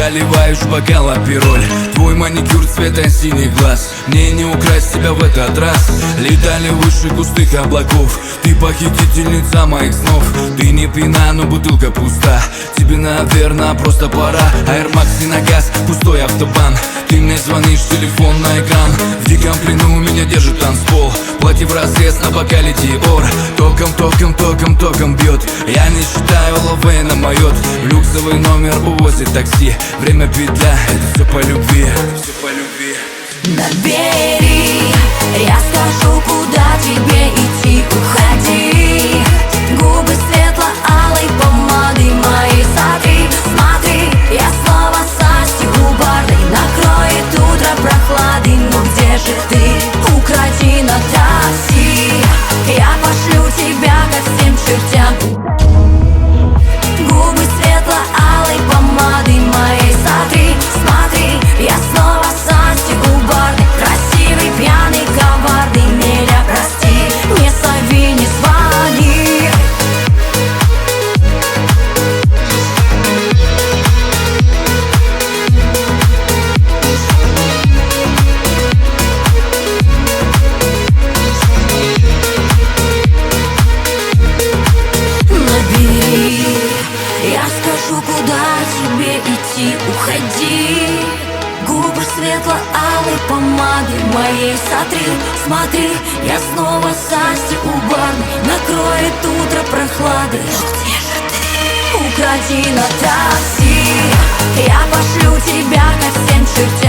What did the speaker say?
наливаешь в бокал апероль. Твой маникюр цвета синих глаз, мне не украсть тебя в этот раз. Летали выше густых облаков, ты похитительница моих снов. Ты не пьяна, но бутылка пуста, тебе, наверное, просто пора. Air Max и на газ, пустой автобан. Ты мне звонишь, телефон на экран. В диком плену меня держит танцпол. Платье в разрез на бокале Диор. Током, током, током, током бьет. Я не считаю, лавэ на моет. В люксовый номер увозит такси. Время петля, это все по любви. Все по любви. Набери, я скажу, куда тебе идти. Уходи, губы светло-алой помадой моей. Смотри, смотри, я снова састи у барной. Накроет утро прохладой, но где же ты? Укради на такси, я пошлю тебя ко всем чертям. Губы светло-алой помадой моей. Смотри, смотри, я снова састи у барной. Красивый, пьяный, коварный, меня прости. Не зови, не звони. Набери, я скажу, куда тебе идти. Уходи, губы светло-алой помадой моей. Смотри, смотри, я снова састи у барной. Накроет утро прохладой, но где же ты? Укради на такси, я пошлю тебя ко всем чертям.